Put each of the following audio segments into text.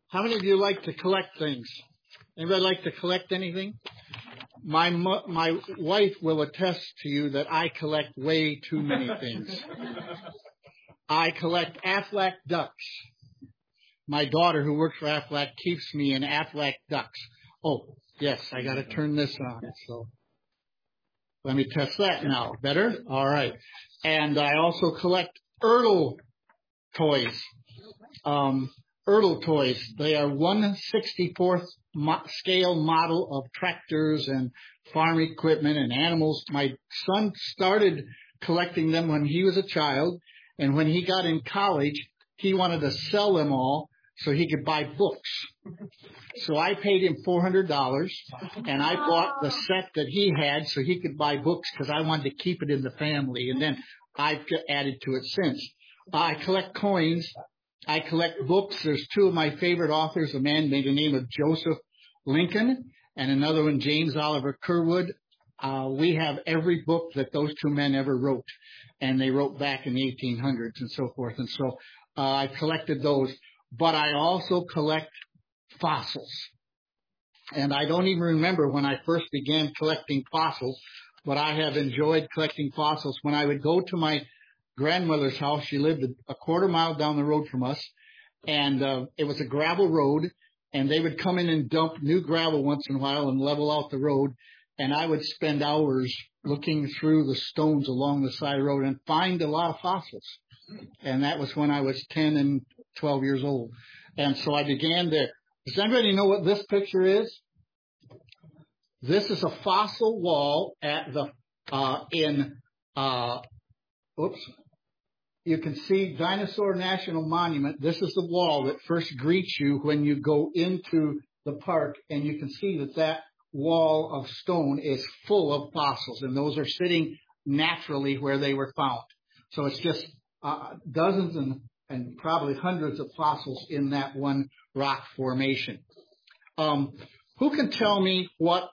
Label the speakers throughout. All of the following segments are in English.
Speaker 1: How many of you like to collect things? Anybody like to collect anything? My wife will attest to you that I collect way too many things. I collect Aflac ducks. My daughter, who works for Aflac, keeps me in Aflac ducks. Oh, yes, I got to turn this on. So let me test that now. Better? All right. And I also collect Ertl toys. Ertl toys. They are 1/64th scale model of tractors and farm equipment and animals. My son started collecting them when he was a child, and when he got in college, he wanted to sell them all so he could buy books. So I paid him $400, and I bought the set that he had so he could buy books because I wanted to keep it in the family, and then I've added to it since. I collect coins. I collect books. There's two of my favorite authors, a man by the name of Joseph Lincoln and another one, James Oliver Curwood. We have every book that those two men ever wrote, and they wrote back in the 1800s and so forth. And so I collected those, but I also collect fossils. And I don't even remember when I first began collecting fossils, but I have enjoyed collecting fossils. When I would go to my grandmother's house, she lived a quarter mile down the road from us, and it was a gravel road, and they would come in and dump new gravel once in a while and level out the road, and I would spend hours looking through the stones along the side of the road and find a lot of fossils. And that was when I was 10 and 12 years old. And so I began there. Does anybody know what this picture is? This is a fossil wall at the you can see Dinosaur National Monument. This is the wall that first greets you when you go into the park, and you can see that wall of stone is full of fossils, and those are sitting naturally where they were found. So it's just dozens and probably hundreds of fossils in that one rock formation. Who can tell me what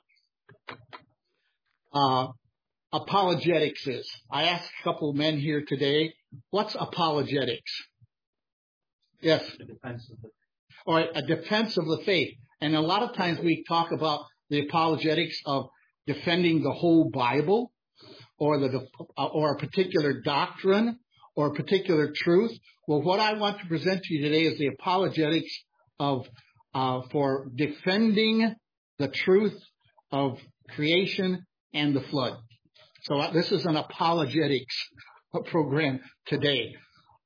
Speaker 1: apologetics is? I asked a couple of men here today, what's apologetics? Yes.
Speaker 2: The defense of the faith.
Speaker 1: All right, a defense of the faith. And a lot of times we talk about the apologetics of defending the whole Bible or a particular doctrine or a particular truth. Well, what I want to present to you today is the apologetics of for defending the truth of creation and the flood. So this is an apologetics program today.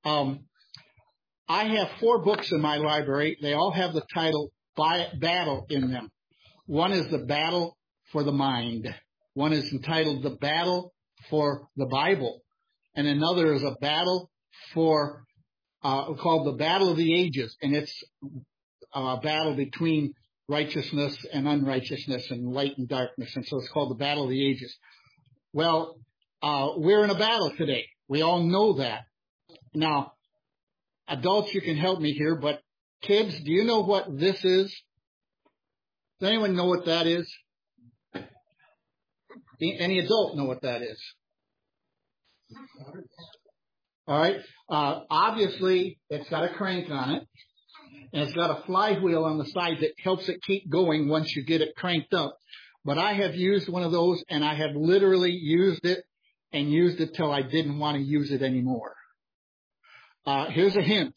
Speaker 1: I have 4 books in my library. They all have the title Battle in them. One is The Battle for the Mind. One is entitled The Battle for the Bible. And another is a battle for, called The Battle of the Ages. And it's a battle between righteousness and unrighteousness and light and darkness. And so it's called The Battle of the Ages. Well, we're in a battle today. We all know that. Now, adults, you can help me here, but kids, do you know what this is? Does anyone know what that is? Any adult know what that is? All right. Obviously, it's got a crank on it, and it's got a flywheel on the side that helps it keep going once you get it cranked up. But I have used one of those, and I have literally used it till I didn't want to use it anymore. Here's a hint.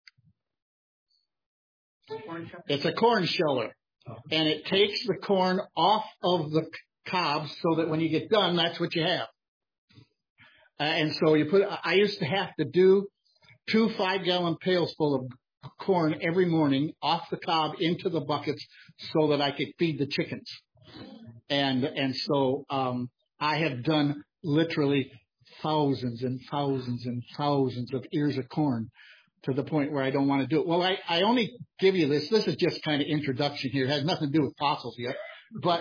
Speaker 1: It's a corn sheller, and it takes the corn off of the cobs so that when you get done, that's what you have. And so I used to have to do 2 5-gallon pails full of corn every morning off the cob into the buckets so that I could feed the chickens. And so I have done literally thousands and thousands and thousands of ears of corn to the point where I don't want to do it. Well, I only give you this. This is just kind of introduction here. It has nothing to do with fossils yet. But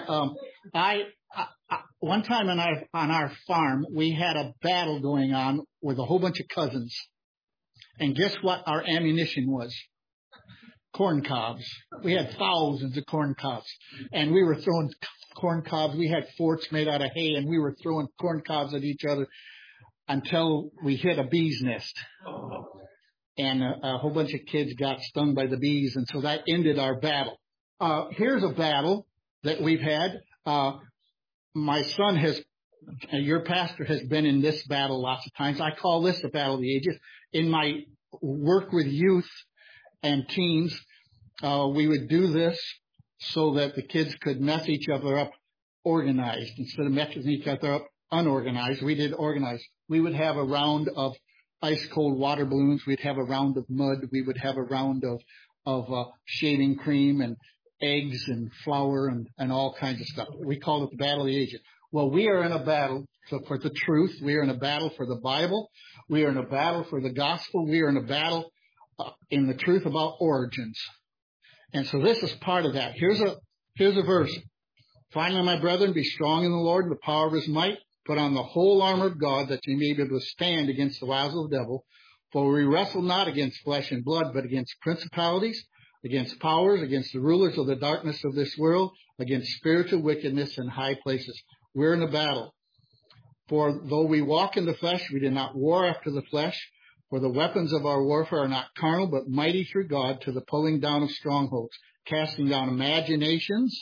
Speaker 1: one time on our farm, we had a battle going on with a whole bunch of cousins. And guess what our ammunition was? Corn cobs. We had thousands of corn cobs. And we were throwing corn cobs. We had forts made out of hay, and we were throwing corn cobs at each other until we hit a bee's nest. and a whole bunch of kids got stung by the bees, and so that ended our battle. Here's a battle that we've had. My son your pastor has been in this battle lots of times. I call this the battle of the ages. In my work with youth and teens, we would do this so that the kids could mess each other up organized. Instead of messing each other up unorganized, we did organized. We would have a round of ice cold water balloons. We'd have a round of mud. We would have a round of shaving cream and eggs and flour and all kinds of stuff. We called it the battle of the ages. Well, we are in a battle for the truth. We are in a battle for the Bible. We are in a battle for the gospel. We are in a battle in the truth about origins. And so this is part of that. Here's a verse. Finally, my brethren, be strong in the Lord and the power of his might. Put on the whole armor of God that you may be able to stand against the wiles of the devil. For we wrestle not against flesh and blood, but against principalities, against powers, against the rulers of the darkness of this world, against spiritual wickedness in high places. We're in a battle. For though we walk in the flesh, we do not war after the flesh. For the weapons of our warfare are not carnal, but mighty through God to the pulling down of strongholds, casting down imaginations,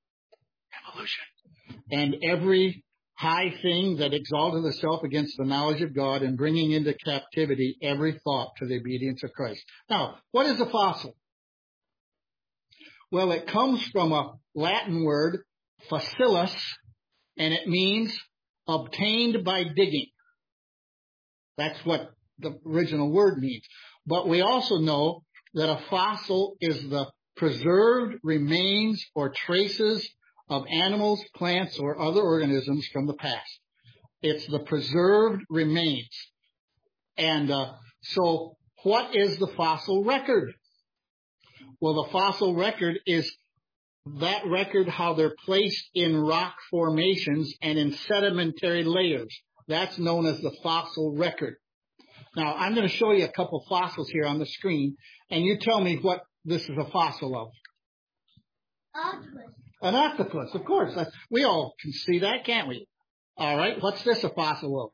Speaker 1: and every high thing that exalteth itself against the knowledge of God, and bringing into captivity every thought to the obedience of Christ. Now, what is a fossil? Well, it comes from a Latin word, fossilis, and it means obtained by digging. That's what the original word means. But we also know that a fossil is the preserved remains or traces of animals, plants, or other organisms from the past. It's the preserved remains. And so what is the fossil record? Well, the fossil record is that record how they're placed in rock formations and in sedimentary layers. That's known as the fossil record. Now, I'm going to show you a couple fossils here on the screen, and you tell me what this is a fossil of.
Speaker 2: Octopus.
Speaker 1: An octopus, of course. We all can see that, can't we? All right. What's this a fossil of?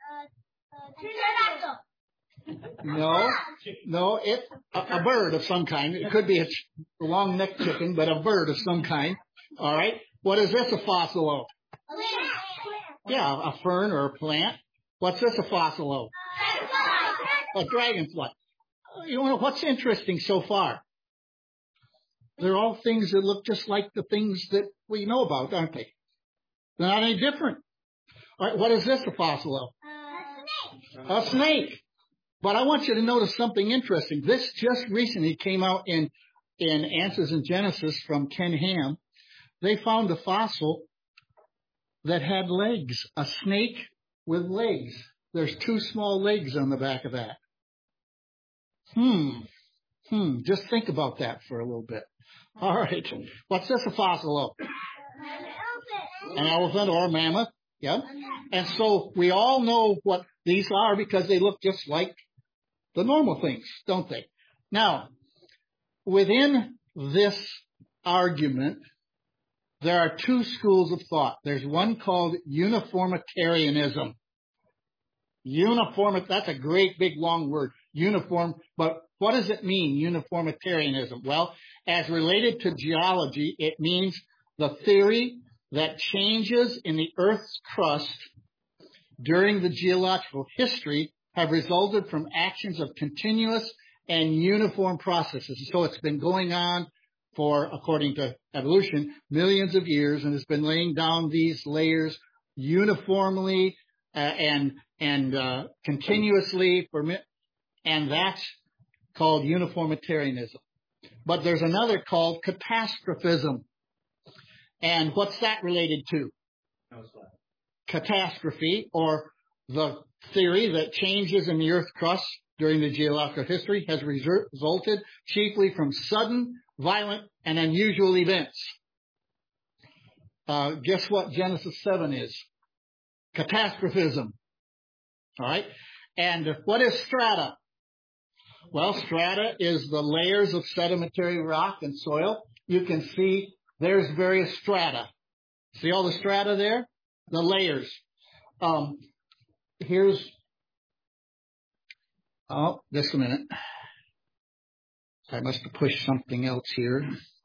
Speaker 2: Pterodactyl.
Speaker 1: No, it's a bird of some kind. It could be a long-necked chicken, but a bird of some kind. All right. What is this a fossil of?
Speaker 2: A plant.
Speaker 1: Yeah, a fern or a plant. What's this a fossil of? A dragonfly. You know what's interesting so far? They're all things that look just like the things that we know about, aren't they? They're not any different. All right, what is this a fossil of?
Speaker 2: A snake.
Speaker 1: A snake. But I want you to notice something interesting. This just recently came out in Answers in Genesis from Ken Ham. They found a fossil that had legs, a snake with legs. There's 2 small legs on the back of that. Just think about that for a little bit. All right. What's this a fossil of? An elephant or a mammoth. Yeah. And so we all know what these are because they look just like the normal things, don't they? Now, within this argument, there are 2 schools of thought. There's one called uniformitarianism. That's a great big long word. Uniform, but what does it mean, uniformitarianism? Well, as related to geology, it means the theory that changes in the Earth's crust during the geological history have resulted from actions of continuous and uniform processes. So it's been going on for, according to evolution, millions of years, and has been laying down these layers uniformly and continuously, and that's called uniformitarianism. But there's another called catastrophism. And what's that related to? Catastrophe, or the theory that changes in the Earth's crust during the geological history has resulted chiefly from sudden, violent, and unusual events. Guess what Genesis 7 is? Catastrophism. All right? And what is strata? Well, strata is the layers of sedimentary rock and soil. You can see there's various strata. See all the strata there? The layers. Just a minute. I must have pushed something else here.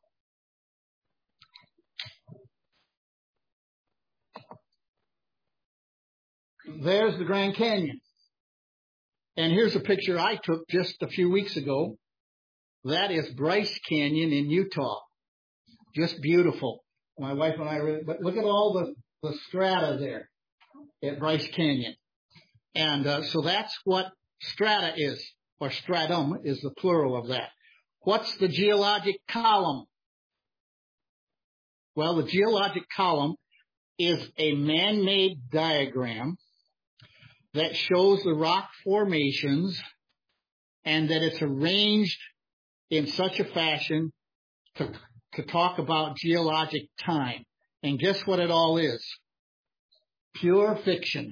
Speaker 1: There's the Grand Canyon. And here's a picture I took just a few weeks ago. That is Bryce Canyon in Utah. Just beautiful. My wife and I really, but look at all the strata there at Bryce Canyon. And so that's what strata is, or stratum is the plural of that. What's the geologic column? Well, the geologic column is a man-made diagram that shows the rock formations and that it's arranged in such a fashion to talk about geologic time. And guess what it all is? Pure fiction.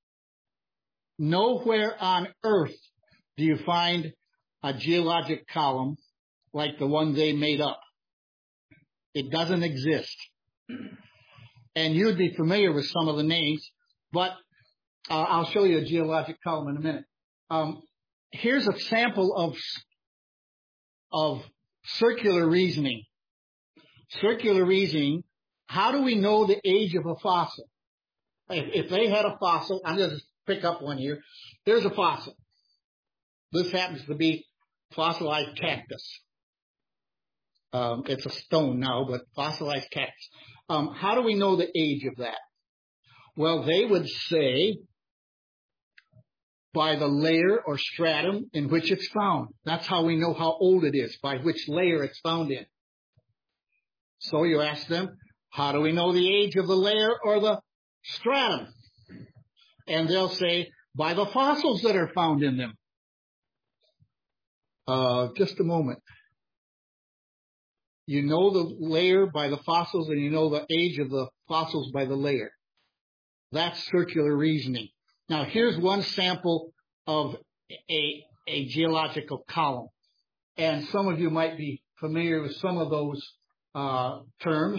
Speaker 1: Nowhere on earth do you find a geologic column like the one they made up. It doesn't exist. And you'd be familiar with some of the names, but I'll show you a geologic column in a minute. Here's a sample of circular reasoning. Circular reasoning, how do we know the age of a fossil? If they had a fossil, I'm going to pick up one here. There's a fossil. This happens to be fossilized cactus. It's a stone now, but fossilized cactus. How do we know the age of that? Well, they would say by the layer or stratum in which it's found. That's how we know how old it is, by which layer it's found in. So you ask them, how do we know the age of the layer or the stratum? And they'll say, by the fossils that are found in them. Just a moment. You know the layer by the fossils, and you know the age of the fossils by the layer. That's circular reasoning. Now, here's one sample of a geological column. And some of you might be familiar with some of those terms.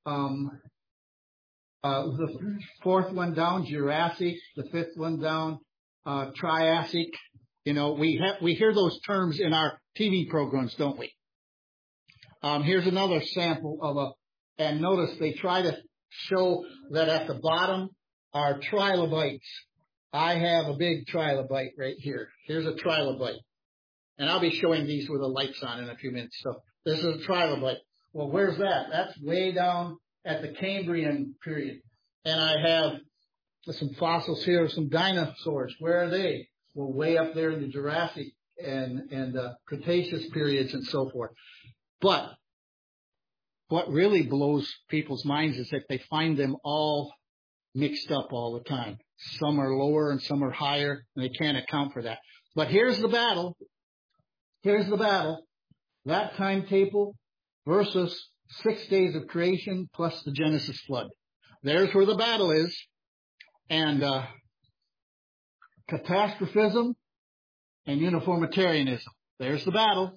Speaker 1: The fourth one down, Jurassic. The fifth one down, Triassic. You know, we hear those terms in our TV programs, don't we? Here's another sample and notice they try to show that at the bottom are trilobites. I have a big trilobite right here. Here's a trilobite. And I'll be showing these with the lights on in a few minutes. So this is a trilobite. Well, where's that? That's way down at the Cambrian period. And I have some fossils here of some dinosaurs. Where are they? Well, way up there in the Jurassic and Cretaceous periods and so forth. But what really blows people's minds is that they find them all mixed up all the time. Some are lower and some are higher, and they can't account for that. But here's the battle. Here's the battle. That timetable versus 6 days of creation plus the Genesis flood. There's where the battle is. And catastrophism and uniformitarianism. There's the battle.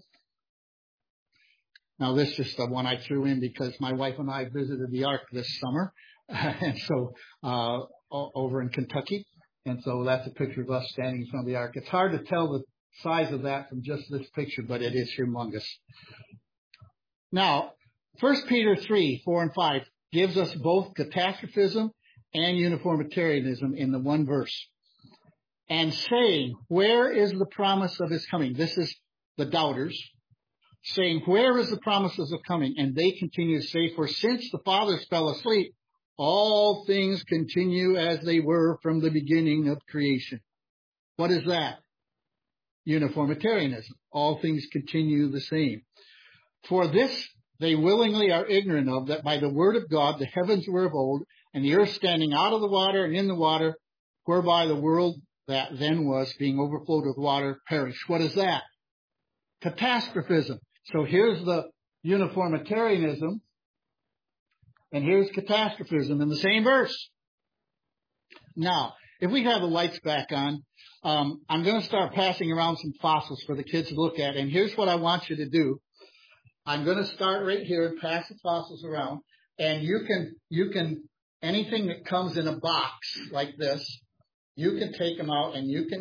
Speaker 1: Now, this is just the one I threw in because my wife and I visited the Ark this summer. And so, over in Kentucky. And so that's a picture of us standing in front of the Ark. It's hard to tell the size of that from just this picture, but it is humongous. Now, 1 Peter 3, 4 and 5 gives us both catastrophism and uniformitarianism in the one verse. And saying, where is the promise of his coming? This is the doubters. Saying, where is the promises of coming? And they continue to say, for since the fathers fell asleep, all things continue as they were from the beginning of creation. What is that? Uniformitarianism. All things continue the same. For this they willingly are ignorant of, that by the word of God the heavens were of old, and the earth standing out of the water and in the water, whereby the world that then was, being overflowed with water, perished. What is that? Catastrophism. So here's the uniformitarianism, and here's catastrophism in the same verse. Now, if we have the lights back on, I'm going to start passing around some fossils for the kids to look at. And here's what I want you to do. I'm going to start right here and pass the fossils around. And you can, anything that comes in a box like this, you can take them out and you can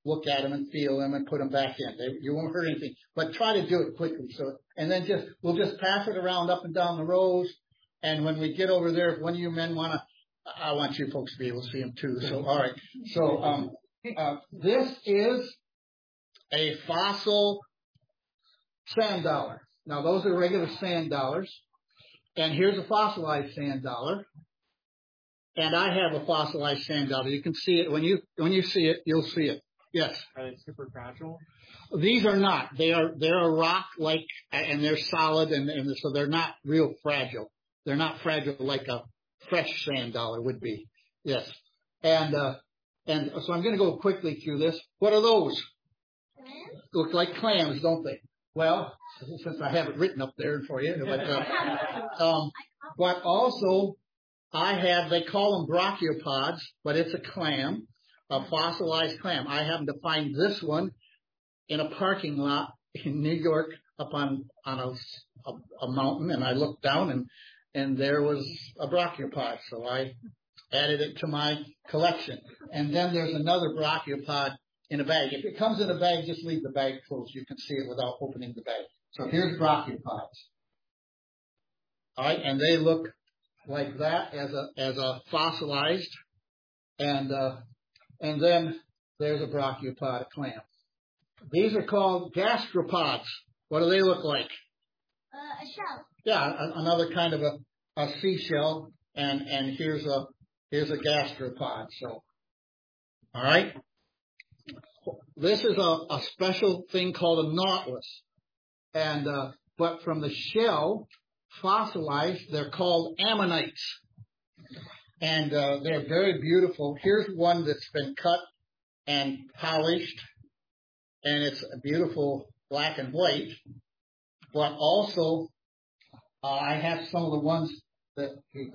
Speaker 1: look at them and feel them and put them back in. You won't hurt anything, but try to do it quickly. So, and then we'll just pass it around up and down the rows. And when we get over there, if one of you men I want you folks to be able to see them too. So, all right. So, this is a fossil sand dollar. Now, those are regular sand dollars. And here's a fossilized sand dollar. And I have a fossilized sand dollar. You can see it. When you see it, you'll see it. Yes.
Speaker 3: Are they super fragile?
Speaker 1: These are not. They're a rock like, and they're solid, and so they're not real fragile. They're not fragile like a fresh sand dollar would be. Yes. And so I'm going to go quickly through this. What are those?
Speaker 2: Clams?
Speaker 1: Look like clams, don't they? Well, since I have it written up there for you, but also they call them brachiopods, but it's a clam, a fossilized clam. I happen to find this one in a parking lot in New York up on a mountain, and I looked down and there was a brachiopod, so I added it to my collection. And then there's another brachiopod in a bag. If it comes in a bag, just leave the bag closed. You can see it without opening the bag. So here's brachiopods. All right, and they look like that as a fossilized, and then there's a brachiopod, a clam. These are called gastropods. What do they look like?
Speaker 2: A shell.
Speaker 1: Yeah, another kind of a seashell, and here's a gastropod. So, all right. This is a special thing called a nautilus, and but from the shell, fossilized, they're called ammonites, and they're very beautiful. Here's one that's been cut and polished, and it's a beautiful black and white. But also, I have some of the ones that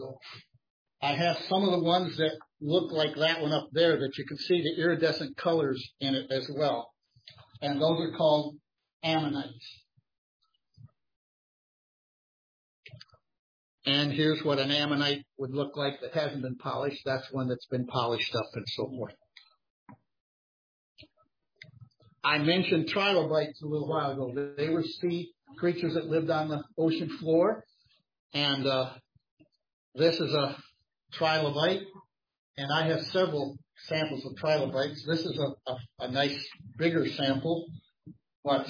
Speaker 1: look like that one up there that you can see the iridescent colors in it as well. And those are called ammonites. And here's what an ammonite would look like that hasn't been polished. That's one that's been polished up and so forth. I mentioned trilobites a little while ago. They were sea creatures that lived on the ocean floor. And this is a trilobite. And I have several samples of trilobites. This is a nice bigger sample. But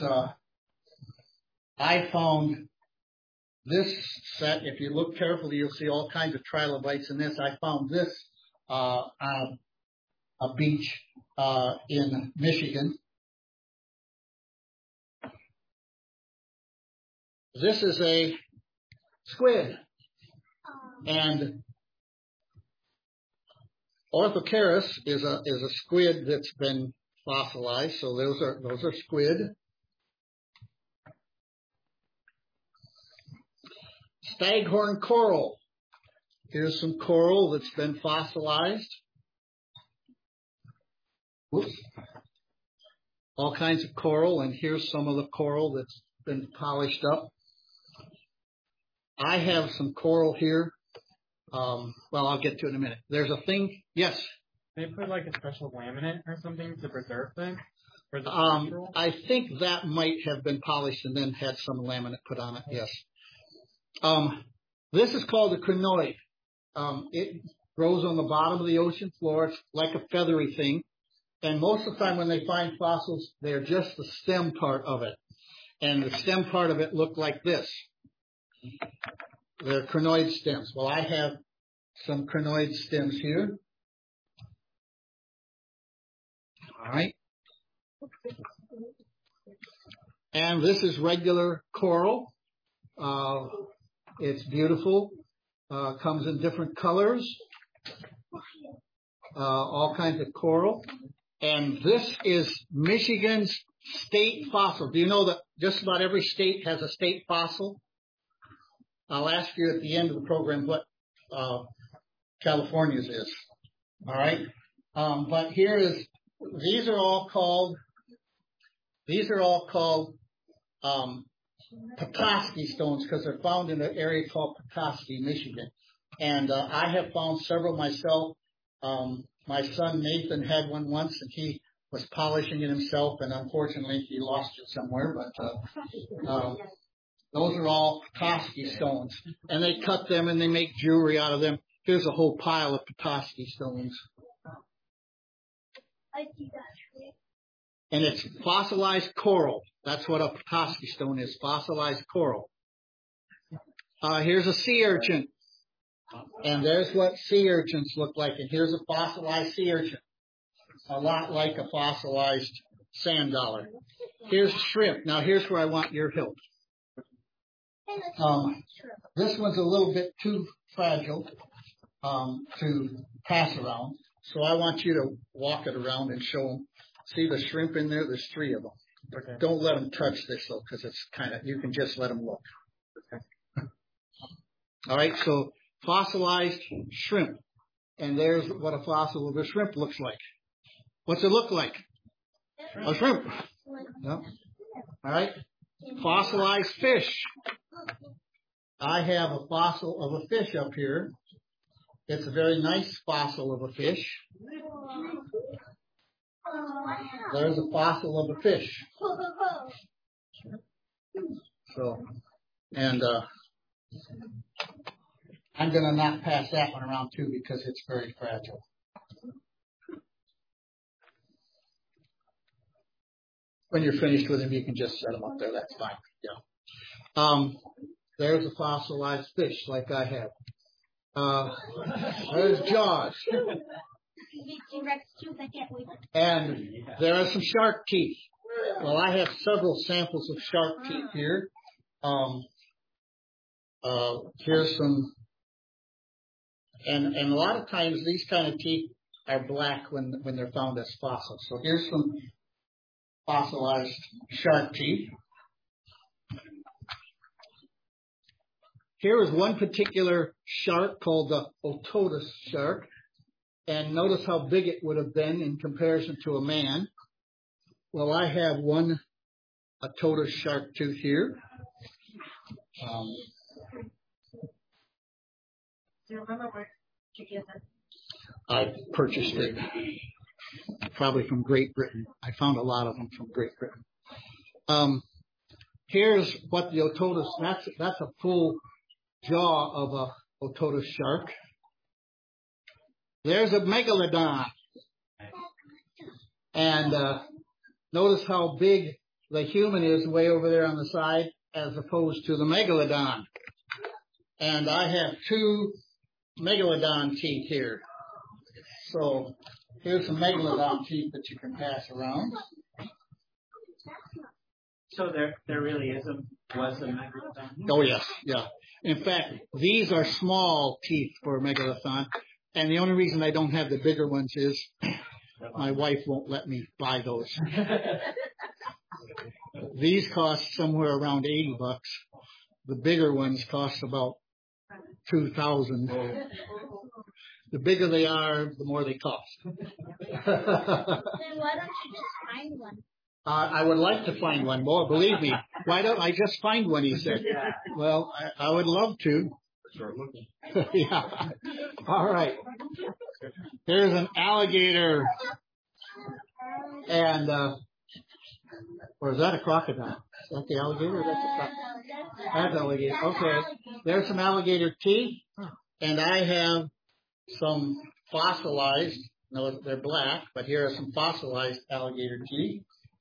Speaker 1: I found this set, if you look carefully, you'll see all kinds of trilobites in this. I found this on a beach in Michigan. This is a squid, and Orthocaris is a squid that's been fossilized. So those are squid. Staghorn coral. Here's some coral that's been fossilized. Oops. All kinds of coral, and here's some of the coral that's been polished up. I have some coral here. Well, I'll get to it in a minute. There's a thing. Yes.
Speaker 3: They put like a special laminate or something to preserve them.
Speaker 1: I think that might have been polished and then had some laminate put on it. Yes. This is called a crinoid. It grows on the bottom of the ocean floor. It's like a feathery thing. And most of the time when they find fossils, they're just the stem part of it. And the stem part of it looked like this. They're crinoid stems. Well, I have some crinoid stems here. All right. And this is regular coral. It's beautiful. Comes in different colors. All kinds of coral. And this is Michigan's state fossil. Do you know that just about every state has a state fossil? I'll ask you at the end of the program what California's is. All right. But these are all called Petoskey stones because they're found in an area called Petoskey, Michigan. And I have found several myself. My son Nathan had one once, and he was polishing it himself, and unfortunately he lost it somewhere. But those are all Petoskey stones, and they cut them and they make jewelry out of them. Here's a whole pile of Petoskey stones. And it's fossilized coral. That's what a Petoskey stone is, fossilized coral. Here's a sea urchin. And there's what sea urchins look like. And here's a fossilized sea urchin. A lot like a fossilized sand dollar. Here's shrimp. Now here's where I want your help. This one's a little bit too fragile to pass around. So I want you to walk it around and show them. See the shrimp in there? There's 3 of them. Okay. Don't let them touch this though, because it's you can just let them look. Okay. All right, so fossilized shrimp. And there's what a fossil of a shrimp looks like. What's it look like? A shrimp. Yeah. All right. Fossilized fish. I have a fossil of a fish up here. It's a very nice fossil of a fish. There's a fossil of a fish. So, and I'm going to not pass that one around too because it's very fragile. When you're finished with them, you can just set them up there. That's fine. Yeah. There's a fossilized fish like I have. There's Jaws. And there are some shark teeth. Well, I have several samples of shark teeth here. Here's some, and a lot of times these kind of teeth are black when they're found as fossils. So here's some fossilized shark teeth. Here is one particular shark called the Otodus shark. And notice how big it would have been in comparison to a man. Well, I have one Otodus shark tooth here.
Speaker 2: Do you remember where you get that?
Speaker 1: I purchased it probably from Great Britain. I found a lot of them from Great Britain. Here's what the Otodus, that's a full jaw of a Otodus shark. There's a megalodon. And notice how big the human is way over there on the side as opposed to the megalodon. And I have 2 megalodon teeth here. So here's some megalodon teeth that you can pass around.
Speaker 3: So there really was a megalodon?
Speaker 1: Oh, yes, yeah. In fact, these are small teeth for a megalodon. And the only reason I don't have the bigger ones is my wife won't let me buy those. These cost somewhere around $80. The bigger ones cost about $2,000. The bigger they are, the more they cost.
Speaker 2: Then why don't you just find one?
Speaker 1: I would like to find one more. Believe me. Why don't I just find one? He said. Well, I would love to. Yeah. All right. Here's an alligator. And, or is that a crocodile? Is that the alligator? Or that's a crocodile? That's alligator. Okay. There's some alligator teeth. And I have some fossilized, no, they're black, but here are some fossilized alligator teeth.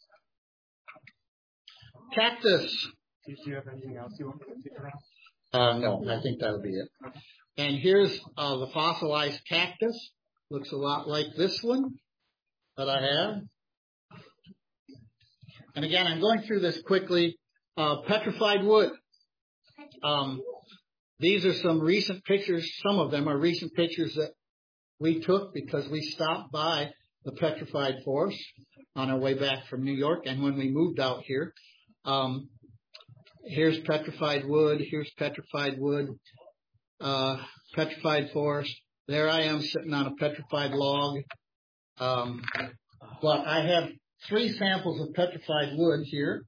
Speaker 1: Cactus.
Speaker 3: Do you have anything else you want to take around?
Speaker 1: No, I think that'll be it. And here's the fossilized cactus. Looks a lot like this one that I have. And again, I'm going through this quickly. Petrified wood. These are some recent pictures. Some of them are recent pictures that we took because we stopped by the Petrified Forest on our way back from New York. And when we moved out here, here's petrified wood. Here's petrified wood. Petrified forest. There I am sitting on a petrified log. But I have 3 samples of petrified wood here.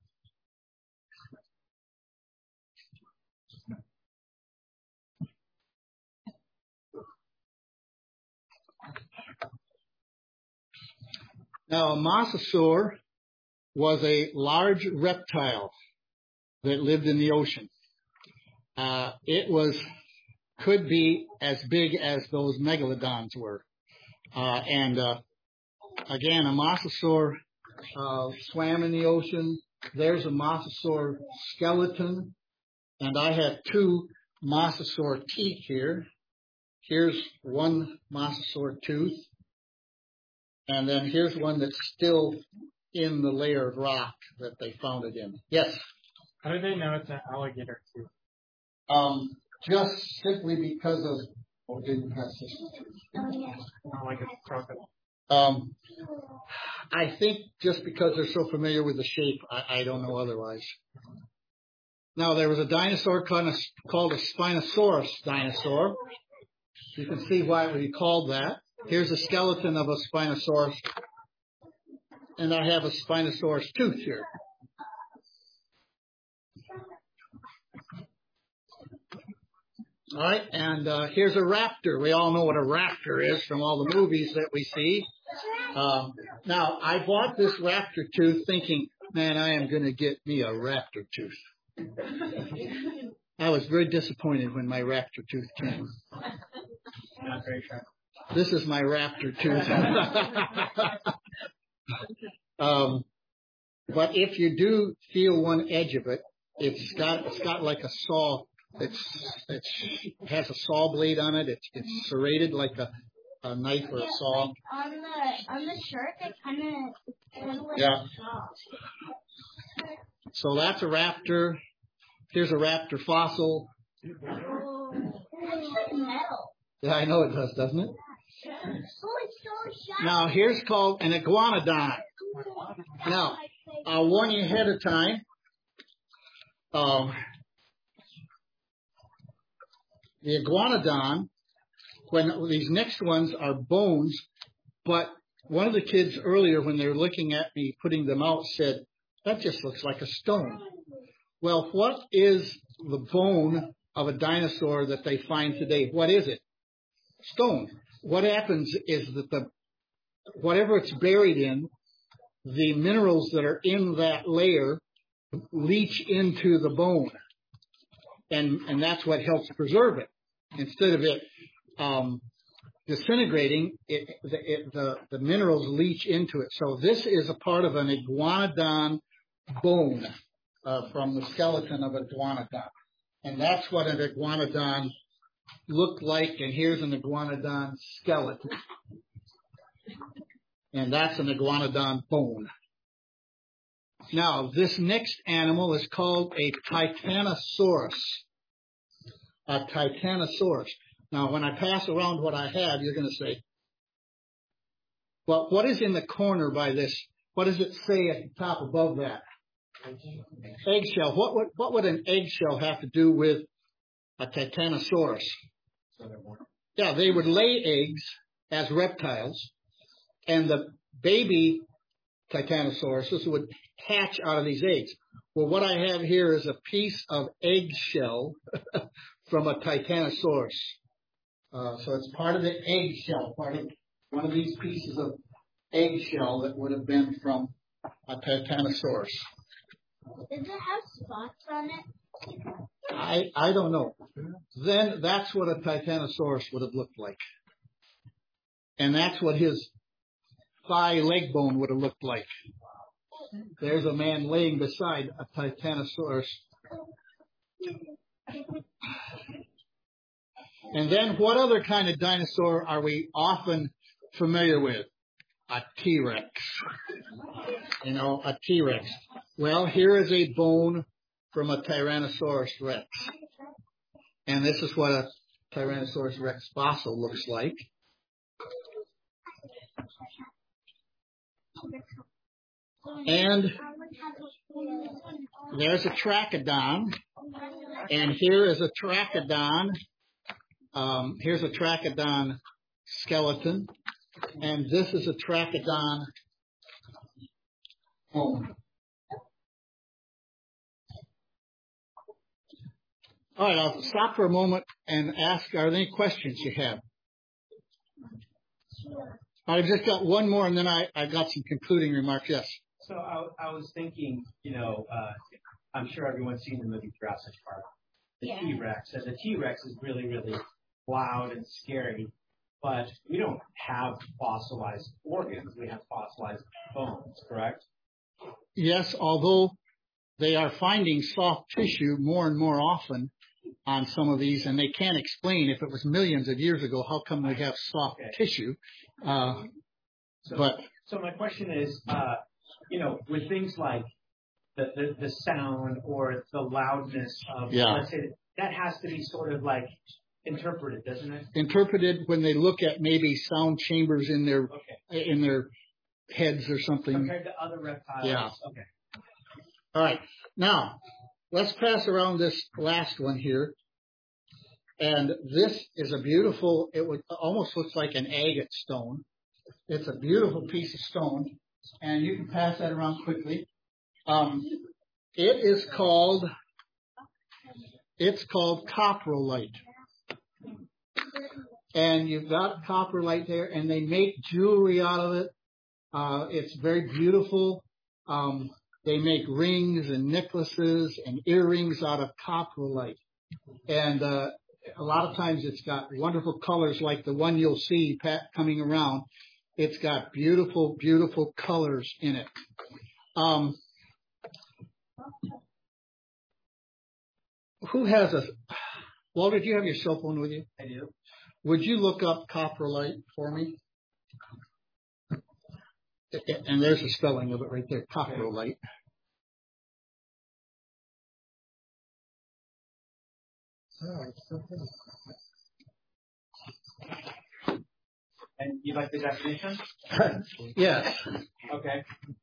Speaker 1: Now, a mosasaur was a large reptile that lived in the ocean. It could be as big as those megalodons were. Again, a mosasaur swam in the ocean. There's a mosasaur skeleton. And I have two mosasaur teeth here. Here's one mosasaur tooth. And then here's one that's still in the layer of rock that they found it in. Yes?
Speaker 3: How do they know it's an alligator tooth?
Speaker 1: Just simply because of... Oh, didn't pass this.
Speaker 3: Not like a crocodile.
Speaker 1: I think just because they're so familiar with the shape, I don't know otherwise. Now, there was a dinosaur called a Spinosaurus dinosaur. You can see why we called that. Here's a skeleton of a Spinosaurus. And I have a Spinosaurus tooth here. All right, and here's a raptor. We all know what a raptor is from all the movies that we see. Now, I bought this raptor tooth thinking, man, I am going to get me a raptor tooth. I was very disappointed when my raptor tooth came.
Speaker 3: Not very sharp.
Speaker 1: This is my raptor tooth. But if you do feel one edge of it, it's got like a saw. It has a saw blade on it. It's serrated like a knife or a saw.
Speaker 2: On the shirt, it kind of like
Speaker 1: Yeah.
Speaker 2: a saw.
Speaker 1: So that's a raptor. Here's a raptor fossil.
Speaker 2: Oh, that's like metal.
Speaker 1: Yeah, I know it does, doesn't it?
Speaker 2: Oh, it's so sharp.
Speaker 1: Now here's called an iguanodon. Now, I'll warn you ahead of time. The iguanodon, when these next ones are bones, but one of the kids earlier when they were looking at me putting them out said, that just looks like a stone. Well, what is the bone of a dinosaur that they find today? What is it? Stone. What happens is that whatever it's buried in, the minerals that are in that layer leach into the bone. And that's what helps preserve it. Instead of it disintegrating, the minerals leach into it. So this is a part of an iguanodon bone from the skeleton of an iguanodon. And that's what an iguanodon looked like. And here's an iguanodon skeleton. And that's an iguanodon bone. Now, this next animal is called a Titanosaurus. A Titanosaurus. Now, when I pass around what I have, you're going to say, well, what is in the corner by this? What does it say at the top above that? Eggshell. What would an eggshell have to do with a Titanosaurus? Yeah, they would lay eggs as reptiles, and the baby Titanosaurus would hatch out of these eggs. Well, what I have here is a piece of eggshell from a Titanosaurus. So it's part of the eggshell, part of one of these pieces of eggshell that would have been from a Titanosaurus.
Speaker 2: Does it have spots on it?
Speaker 1: I don't know. Then that's what a Titanosaurus would have looked like. And that's what his thigh leg bone would have looked like. There's a man laying beside a Titanosaurus. And then what other kind of dinosaur are we often familiar with? A T-Rex. You know, a T-Rex. Well, here is a bone from a Tyrannosaurus Rex. And this is what a Tyrannosaurus Rex fossil looks like. And there's a Trachodon. And here is a Trachodon. Here's a Trachodon skeleton. And this is a Trachodon bone. All right, I'll stop for a moment and ask, are there any questions you have? I've just got one more, and then I got some concluding remarks. Yes.
Speaker 4: So I was thinking, I'm sure everyone's seen the movie Jurassic Park, the T-Rex, and the T-Rex is really, really loud and scary, but we don't have fossilized organs. We have fossilized bones, correct?
Speaker 1: Yes, although they are finding soft tissue more and more often on some of these, and they can't explain if it was millions of years ago, how come we have soft tissue?
Speaker 4: So my question is, with things like the sound or the loudness of, let's say, that has to be sort of like interpreted, doesn't it?
Speaker 1: Interpreted when they look at maybe sound chambers in their heads or something.
Speaker 4: Compared to other reptiles.
Speaker 1: Yeah.
Speaker 4: Okay.
Speaker 1: All right. Now, let's pass around this last one here. And this is a beautiful, almost looks like an agate stone. It's a beautiful piece of stone. And you can pass that around quickly. It's called coprolite. And you've got coprolite there, and they make jewelry out of it. It's very beautiful. They make rings and necklaces and earrings out of coprolite. And a lot of times it's got wonderful colors like the one you'll see coming around. It's got beautiful, beautiful colors in it. Walter, do you have your cell phone with you?
Speaker 4: I do.
Speaker 1: Would you look up coprolite for me? And there's the spelling of it right there, coprolite.
Speaker 4: And you like the definition?
Speaker 1: Yes.
Speaker 4: Okay.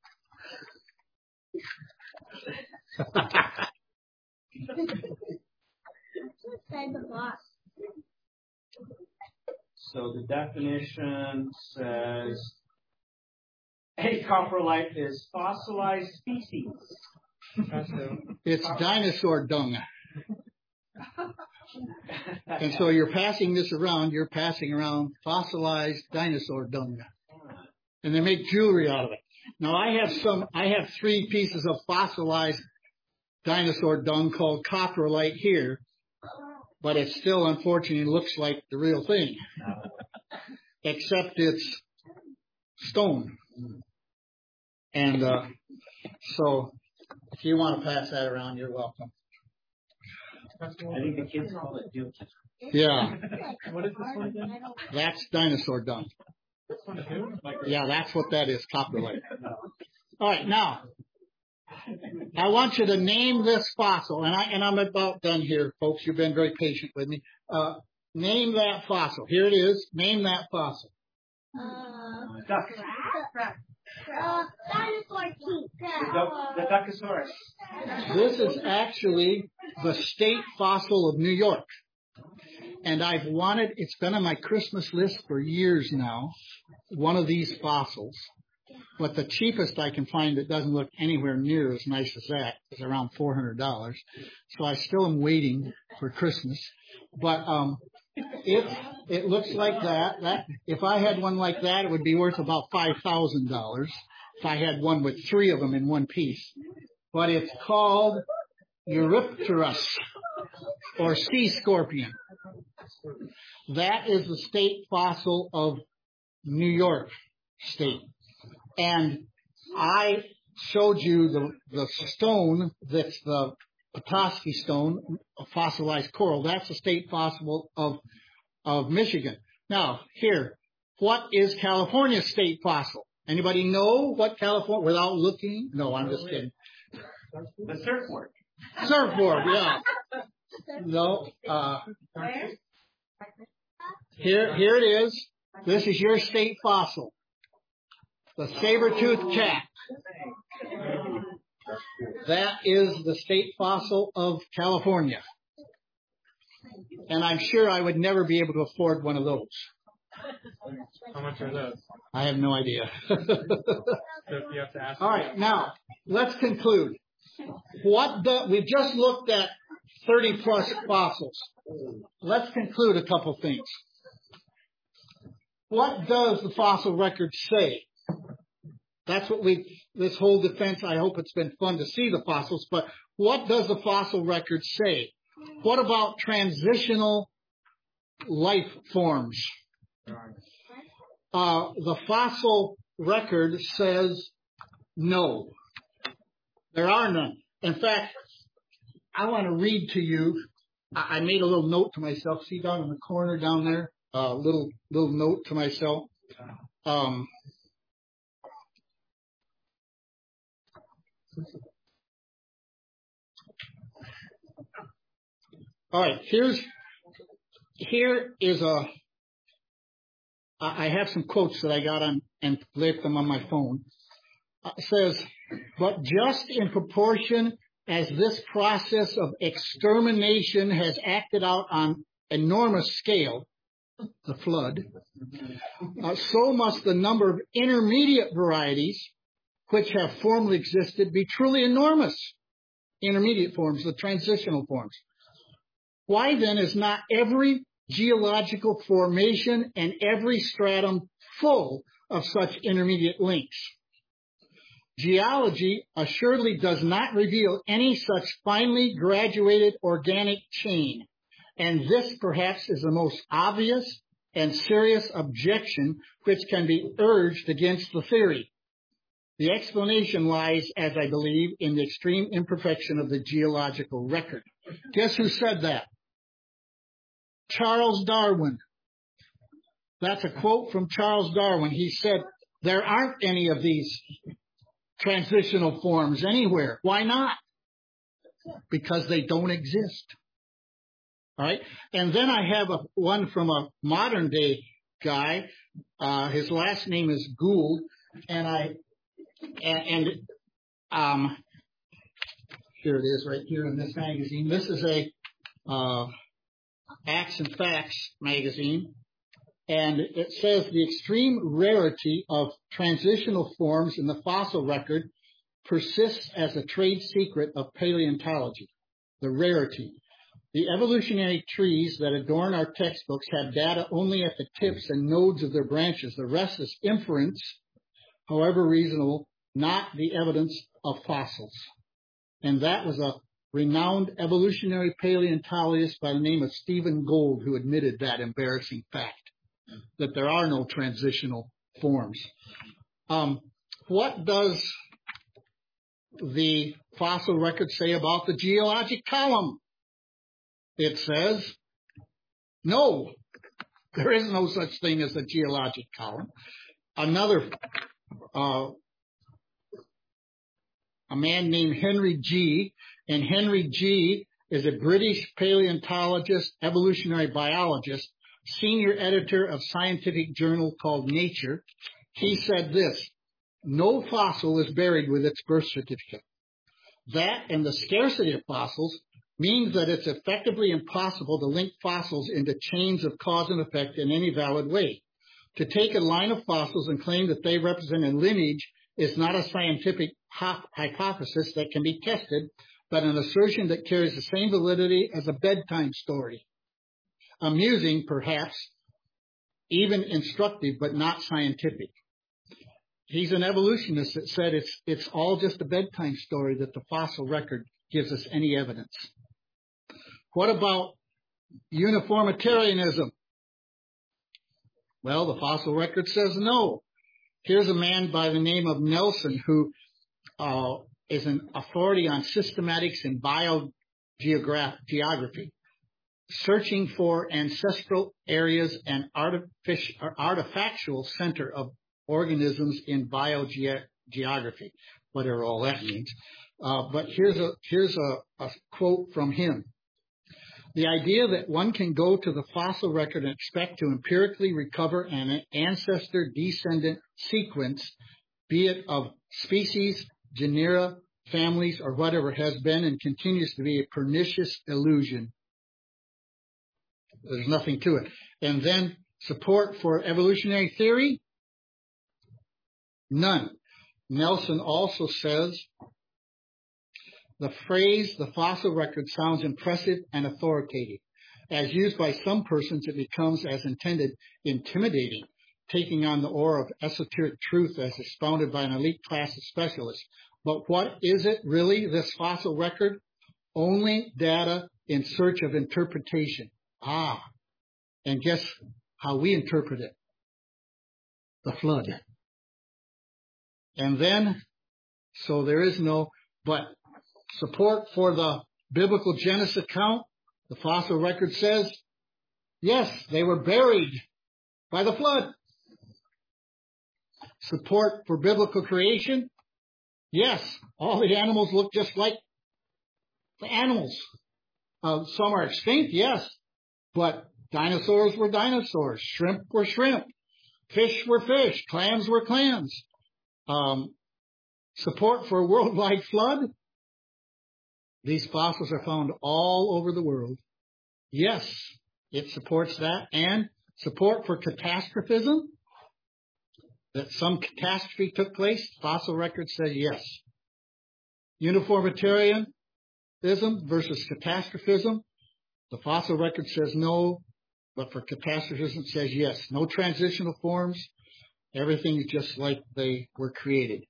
Speaker 4: So the definition says a coprolite is fossilized species.
Speaker 1: It's dinosaur dung. And so you're passing this around, you're passing around fossilized dinosaur dung. And they make jewelry out of it. Now I have 3 pieces of fossilized dinosaur dung called coprolite here, but it still unfortunately looks like the real thing. Except it's stone. And so if you want to pass that around, you're welcome.
Speaker 4: I think the kids call it Duke.
Speaker 1: Yeah.
Speaker 3: What is this one again?
Speaker 1: That's dinosaur dung.
Speaker 3: This one too?
Speaker 1: Yeah, that's what that is, coprolite. All right, now, I want you to name this fossil, and I'm about done here, folks. You've been very patient with me. Name that fossil. Here it is. Name that fossil.
Speaker 4: Duck.
Speaker 2: Dinosaur teeth.
Speaker 4: The Duckosaurus.
Speaker 1: This is actually the state fossil of New York. And it's been on my Christmas list for years now, one of these fossils. But the cheapest I can find that doesn't look anywhere near as nice as that is around $400. So I still am waiting for Christmas. But it looks like that. If I had one like that, it would be worth about $5,000 if I had one with 3 of them in one piece. But it's called Eurypterus, or sea scorpion. That is the state fossil of New York State. And I showed you the stone that's the Petoskey stone, a fossilized coral. That's the state fossil of Michigan. Now, here, what is California's state fossil? Anybody know what California, without looking? No, I'm just kidding.
Speaker 4: The surfboard.
Speaker 1: Surfboard, yeah. No, here it is. This is your state fossil. The saber-toothed cat. That is the state fossil of California. And I'm sure I would never be able to afford one of those.
Speaker 3: How much are those?
Speaker 1: I have no idea.
Speaker 3: So if you have to ask.
Speaker 1: All right, now, let's conclude. We've just looked at 30 plus fossils. Let's conclude a couple things. what does the fossil record say? That's what this whole defense, I hope it's been fun to see the fossils, but what does the fossil record say? What about transitional life forms? The fossil record says no. There are none. In fact, I want to read to you. I made a little note to myself. See down in the corner down there? Little note to myself. All right. Here is I have some quotes that I got on and left them on my phone. It says, but just in proportion as this process of extermination has acted out on enormous scale, the flood, so must the number of intermediate varieties which have formerly existed be truly enormous. Intermediate forms, the transitional forms. Why then is not every geological formation and every stratum full of such intermediate links? Geology assuredly does not reveal any such finely graduated organic chain, and this perhaps is the most obvious and serious objection which can be urged against the theory. The explanation lies, as I believe, in the extreme imperfection of the geological record. Guess who said that? Charles Darwin. That's a quote from Charles Darwin. He said, there aren't any of these transitional forms anywhere. Why not? Because they don't exist. All right. And then I have one from a modern day guy. His last name is Gould. And here it is right here in this magazine. This is a Acts and Facts magazine. And it says the extreme rarity of transitional forms in the fossil record persists as a trade secret of paleontology. The rarity. The evolutionary trees that adorn our textbooks have data only at the tips and nodes of their branches. The rest is inference, however reasonable, not the evidence of fossils. And that was a renowned evolutionary paleontologist by the name of Stephen Gould who admitted that embarrassing fact, that there are no transitional forms. What does the fossil record say about the geologic column? It says, no, there is no such thing as a geologic column. Another, a man named Henry G., and Henry G. is a British paleontologist, evolutionary biologist, senior editor of scientific journal called Nature. He said this, no fossil is buried with its birth certificate. That and the scarcity of fossils means that it's effectively impossible to link fossils into chains of cause and effect in any valid way. To take a line of fossils and claim that they represent a lineage is not a scientific hypothesis that can be tested, but an assertion that carries the same validity as a bedtime story. Amusing, perhaps, even instructive, but not scientific. He's an evolutionist that said it's all just a bedtime story that the fossil record gives us any evidence. What about uniformitarianism? Well, the fossil record says no. Here's a man by the name of Nelson who is an authority on systematics and biogeography, searching for ancestral areas and artifactual center of organisms in biogeography, whatever all that means. But here's a quote from him. The idea that one can go to the fossil record and expect to empirically recover an ancestor-descendant sequence, be it of species, genera, families, or whatever, has been and continues to be a pernicious illusion. There's nothing to it. And then support for evolutionary theory? None. Nelson also says, the phrase, the fossil record, sounds impressive and authoritative. As used by some persons, it becomes, as intended, intimidating. taking on the aura of esoteric truth as expounded by an elite class of specialists. But what is it really, this fossil record? Only data in search of interpretation. And guess how we interpret it? The flood. And then, so there is no, but support for the biblical Genesis account, the fossil record says, yes, they were buried by the flood. Support for biblical creation, yes, all the animals look just like the animals. Some are extinct, yes, but dinosaurs were dinosaurs, shrimp were shrimp, fish were fish, clams were clams. Support for a worldwide flood. These fossils are found all over the world. Yes, it supports that. And support for catastrophism, that some catastrophe took place. Fossil record says yes. Uniformitarianism versus catastrophism. The fossil record says no, but for catastrophism it says yes. No transitional forms. Everything is just like they were created.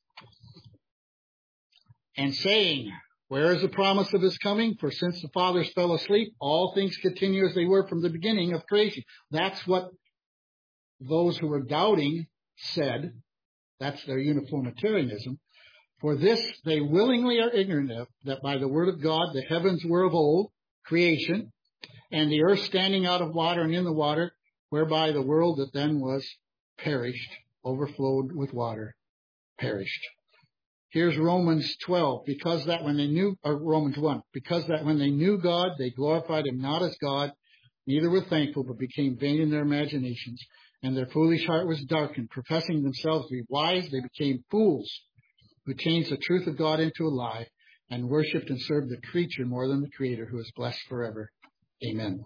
Speaker 1: And saying, where is the promise of his coming? For since the fathers fell asleep, all things continue as they were from the beginning of creation. That's what those who were doubting said. That's their uniformitarianism. For this they willingly are ignorant of, that by the word of God the heavens were of old, creation, and the earth standing out of water and in the water, whereby the world that then was perished, overflowed with water, perished. Here's Romans 12. Romans 1. Because that when they knew God, they glorified him not as God, neither were thankful, but became vain in their imaginations. And their foolish heart was darkened. Professing themselves to be wise, they became fools, who changed the truth of God into a lie, and worshipped and served the creature more than the Creator, who is blessed forever. Amen.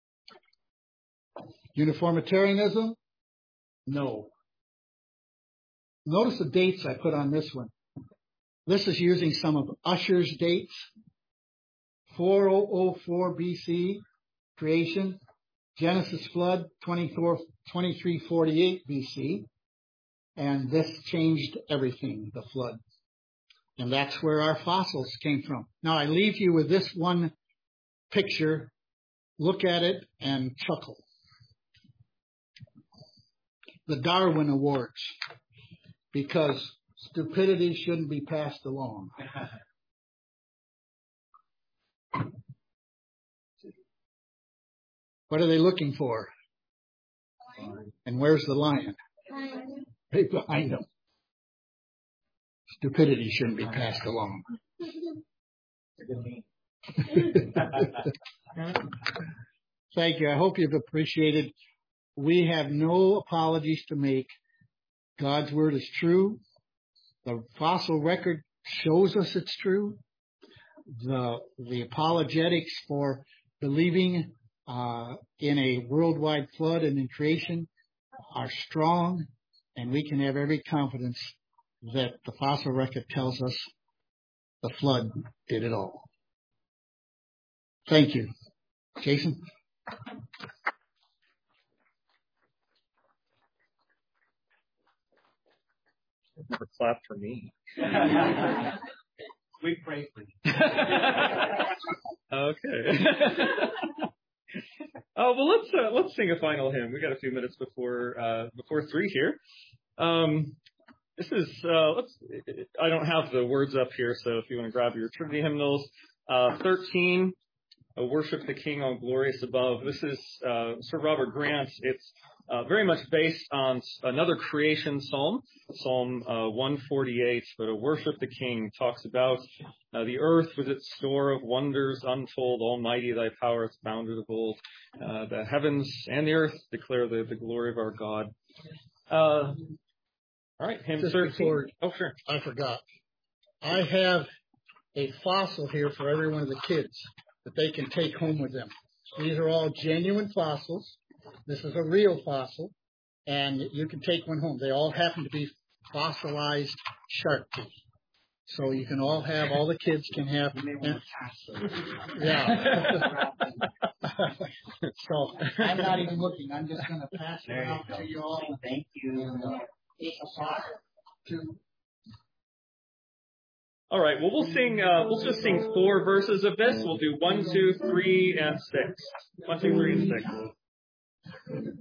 Speaker 1: Uniformitarianism? No. Notice the dates I put on this one. This is using some of Ussher's dates. 4004 BC, creation. Genesis flood, 2348 BC. And this changed everything, the flood. And that's where our fossils came from. Now I leave you with this one picture. Look at it and chuckle. The Darwin Awards. Because stupidity shouldn't be passed along. What are they looking for? And where's the lion? Right behind them. Stupidity shouldn't be passed along. Thank you. I hope you've appreciated. We have no apologies to make. God's word is true. The fossil record shows us it's true. The apologetics for believing in a worldwide flood and in creation are strong, and we can have every confidence that the fossil record tells us the flood did it all. Thank you. Jason?
Speaker 5: Never clapped for me.
Speaker 4: We pray for you.
Speaker 5: Okay. Well, let's sing a final hymn. We got a few minutes before 3 here. This is I don't have the words up here, so if you want to grab your Trinity hymnals, 13. Worship the King all glorious above. This is Sir Robert Grant. It's very much based on another creation psalm, Psalm 148. But a Worship the King talks about the earth with its store of wonders untold, almighty thy power hath bounded of old. The heavens and the earth declare the glory of our God. All right, hymn 13. Oh, sure.
Speaker 1: I forgot. I have a fossil here for every one of the kids that they can take home with them. These are all genuine fossils. This is a real fossil, and you can take one home. They all happen to be fossilized shark teeth. So you can all have, all the kids can have. Yeah.
Speaker 5: So
Speaker 1: I'm not even looking. I'm just going to pass it
Speaker 4: There you
Speaker 1: out
Speaker 4: go.
Speaker 1: to you all.
Speaker 4: Thank you.
Speaker 1: It's a spot to
Speaker 5: All right. Well, we'll sing. We'll just sing 4 verses of this. We'll do 1, 2, 3, and 6. 1, 2, 3, and 6.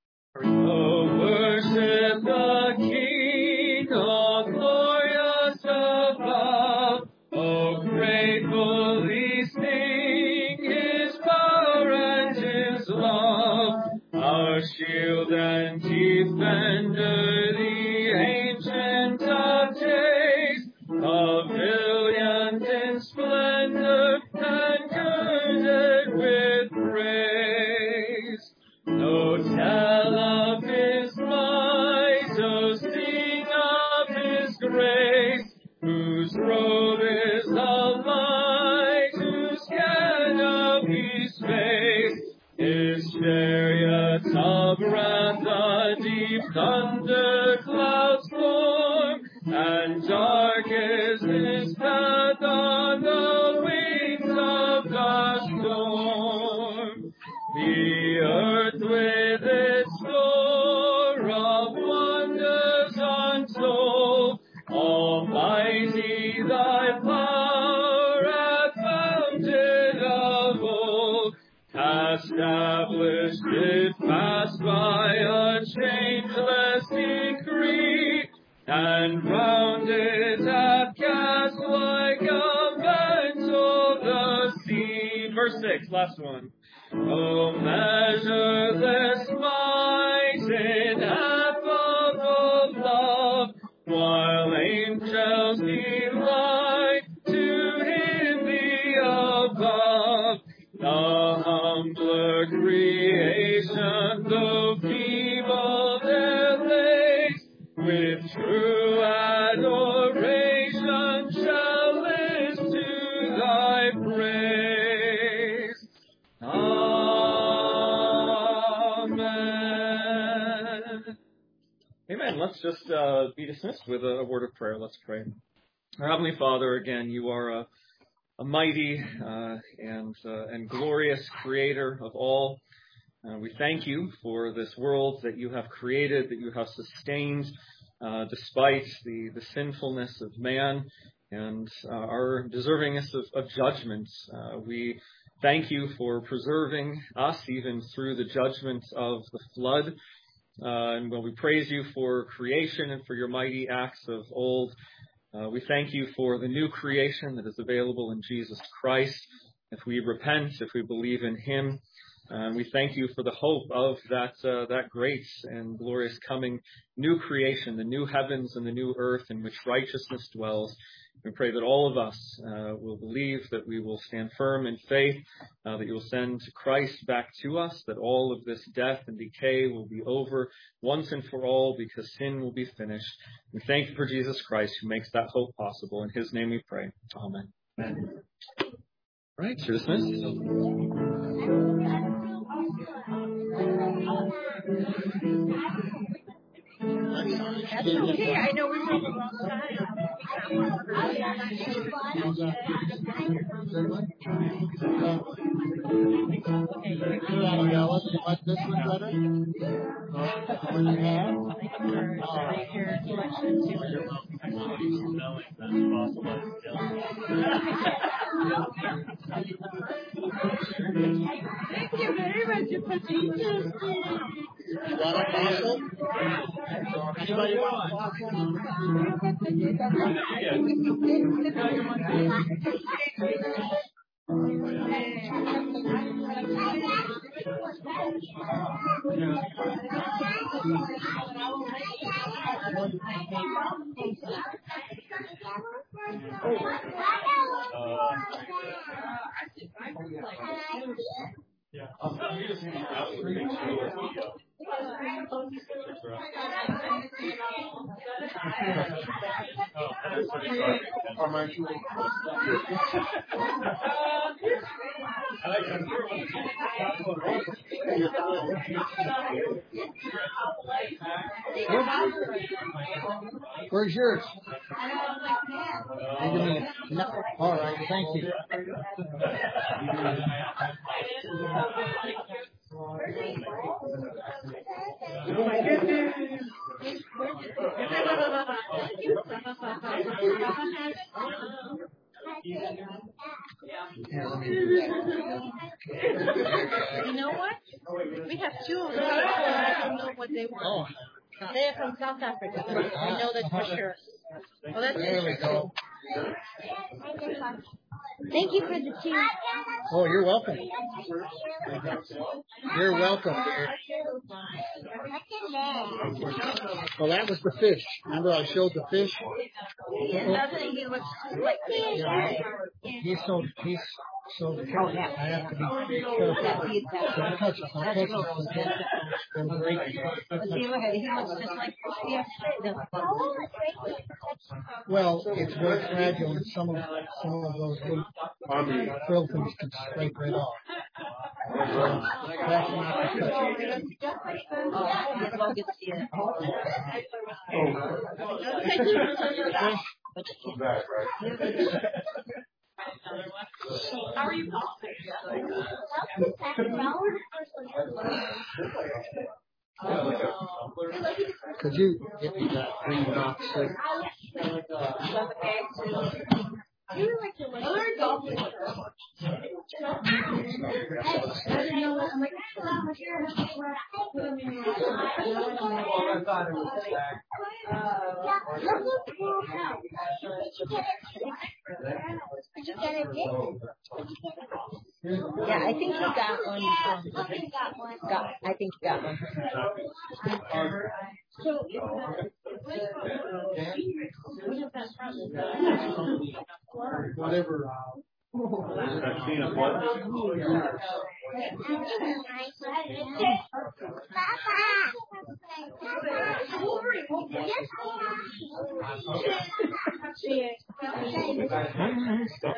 Speaker 5: Oh, worship the King, all glorious above. Oh, gratefully sing His power and His love. Our shield and defender, the ancient of days, pavilion in splendor and girded with praise. No tell of His might, no sing of His grace, whose robe is the light, whose canopy's face, His chariots of wrath, the deep thunder clouds form, and dark is His path on the wings of the storm. The earth with its store of wonders untold, Almighty Thy power hath founded of old, established it fast by a changeless decree, and round it hath cast like a mantle the sea. Verse 6, last one. Oh, measureless might in half of love, while angels delight to Him the above. The humbler creation, though feeble their lays, with true adoration shall lift to Thy praise. Amen. Amen. Let's just be dismissed with a word of prayer. Let's pray. Our Heavenly Father, again, You are a mighty and glorious Creator of all. We thank You for this world that You have created, that You have sustained, despite the sinfulness of man and our deservingness of judgment. We thank You for preserving us even through the judgment of the flood. And when we praise You for creation and for Your mighty acts of old, we thank You for the new creation that is available in Jesus Christ. If we repent, if we believe in Him, we thank You for the hope of that great and glorious coming new creation, the new heavens and the new earth in which righteousness dwells. We pray that all of us will believe, that we will stand firm in faith, that You will send Christ back to us, that all of this death and decay will be over once and for all because sin will be finished. We thank You for Jesus Christ who makes that hope possible. In His name we pray. Amen. Amen. All right, you're dismissed.
Speaker 2: That's okay. I know we're on the wrong side.
Speaker 1: Like this one better? When you have?
Speaker 2: Thank you very much for teaching.
Speaker 1: You want a fossil? Anybody want a Where's yours? Give me a, no. All right, thank you.
Speaker 2: You know what? We have two of them. I don't know what they want.
Speaker 1: Oh,
Speaker 2: They're from South Africa. I know that for sure. Well, that's
Speaker 1: there we go.
Speaker 2: Thank you for the tea.
Speaker 1: Oh, you're welcome. You're welcome, dear. Well, that was the fish. Remember I showed the fish?
Speaker 2: He looks like
Speaker 1: He's so I have to be careful. Don't touch it. Don't touch it. They'll break you.
Speaker 2: See, look at it. He looks just like
Speaker 1: Well, it's very fragile, and some of those little krill things can scrape right off. That's not to
Speaker 2: How are you?
Speaker 1: Could you get me that green box?
Speaker 2: Yeah, I think you got one. I think you got one.
Speaker 1: Whatever.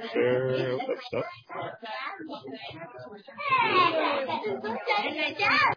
Speaker 5: Stop.